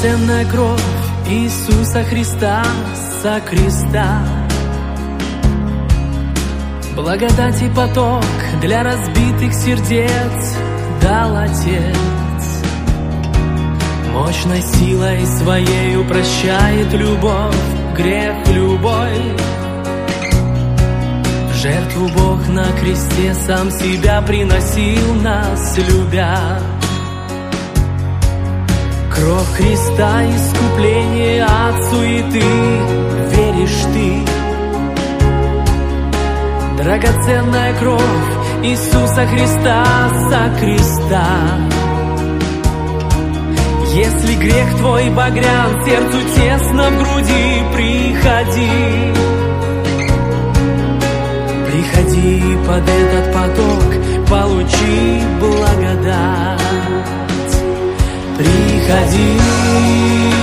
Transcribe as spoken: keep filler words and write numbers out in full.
Драгоценная кровь Иисуса Христа со креста, благодать и поток для разбитых сердец дал Отец. Мощной силой Своею прощает любовь, грех любой. В жертву Бог на кресте сам себя приносил, нас любя. Кровь Христа — искупление от суеты, веришь ты? Драгоценная кровь Иисуса Христа со креста. Если грех твой багрян, сердцу тесно в груди, приходи. Приходи под этот поток, получи благодать. Приходи.